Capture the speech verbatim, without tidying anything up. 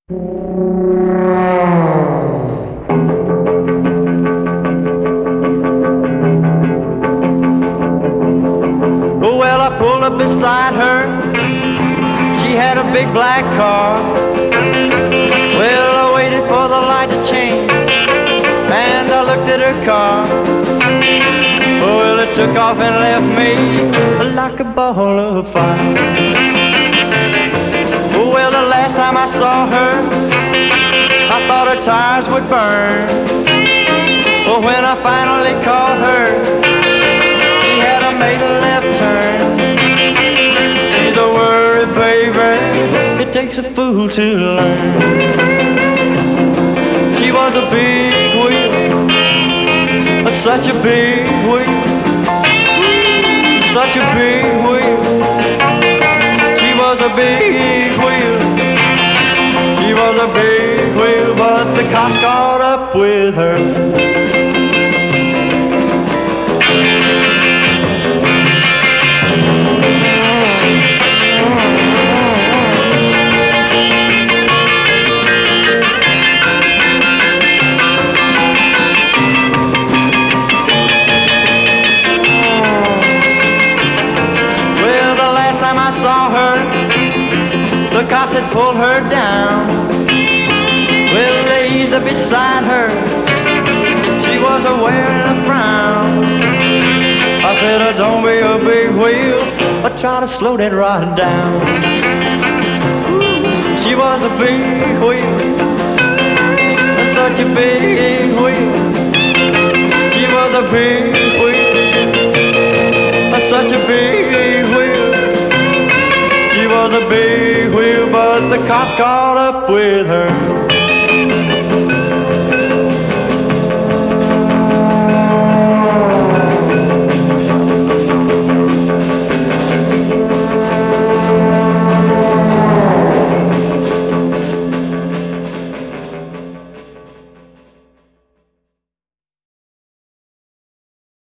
Well, I pulled up beside her. She had a big black car. Well, I waited for the light to change, and I looked at her car. Well, it took off and left me like a ball of fire. Well, the last time I saw her, I thought her tires would burn. Well, when I finally caught her, she had a made a left turn. She's a worry, baby, it takes a fool to learn. She was a big wheel, such a big wheel, such a big wheel. She was a big wheel, she was a big wheel, but the cops caught up with her. The cops had pulled her down. Well, they eased up beside her. She was a wearing a frown. I said, oh, don't be a big wheel, but try to slow that ride down. She was a big wheel, such a big wheel. She was a big wheel, such a big wheel. She was a big wheel, but the cops caught up with her.